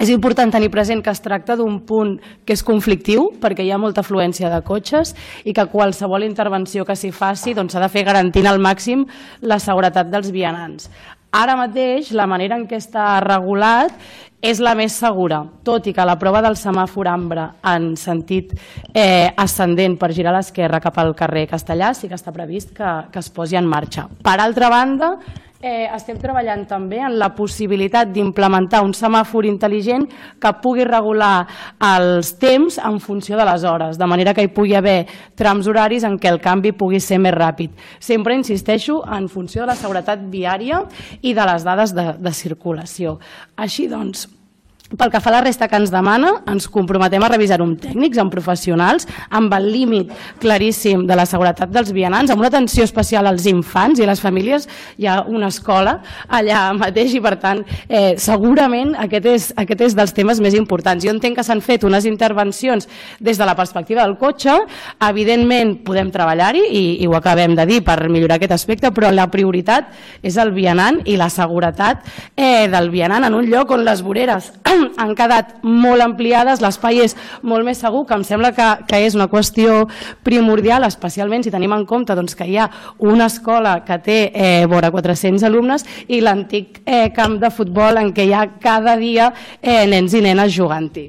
És important tenir present que es tracta d'un punt que és conflictiu perquè hi ha molta afluència de cotxes i que qualsevol intervenció que s'hi faci s'ha de fer garantint al màxim la seguretat dels vianants. Ara mateix la manera en què està regulat és la més segura, tot i que la prova del semàfor ambre en sentit ascendent per girar a l'esquerra cap al carrer Castellà sí que està previst que es posi en marxa. Per altra banda, estem treballant també en la possibilitat d'implementar un semàfor intel·ligent que pugui regular els temps en funció de les hores, de manera que hi pugui haver trams horaris en què el canvi pugui ser més ràpid. Sempre insisteixo en funció de la seguretat viària i de les dades de circulació. Així doncs, pel que fa a la resta que ens demana, ens comprometem a revisar-ho amb tècnics, amb professionals, amb el límit claríssim de la seguretat dels vianants, amb una atenció especial als infants i a les famílies. Hi ha una escola allà mateix i, per tant, segurament aquest és dels temes més importants. Jo entenc que s'han fet unes intervencions des de la perspectiva del cotxe. Evidentment, podem treballar-hi i ho acabem de dir per millorar aquest aspecte, però la prioritat és el vianant i la seguretat del vianant en un lloc on les voreres han quedat molt ampliades, l'espai és molt més segur, que em sembla que és una qüestió primordial, especialment si tenim en compte que hi ha una escola que té vora 400 alumnes i l'antic camp de futbol en què hi ha cada dia nens i nenes jugant-hi.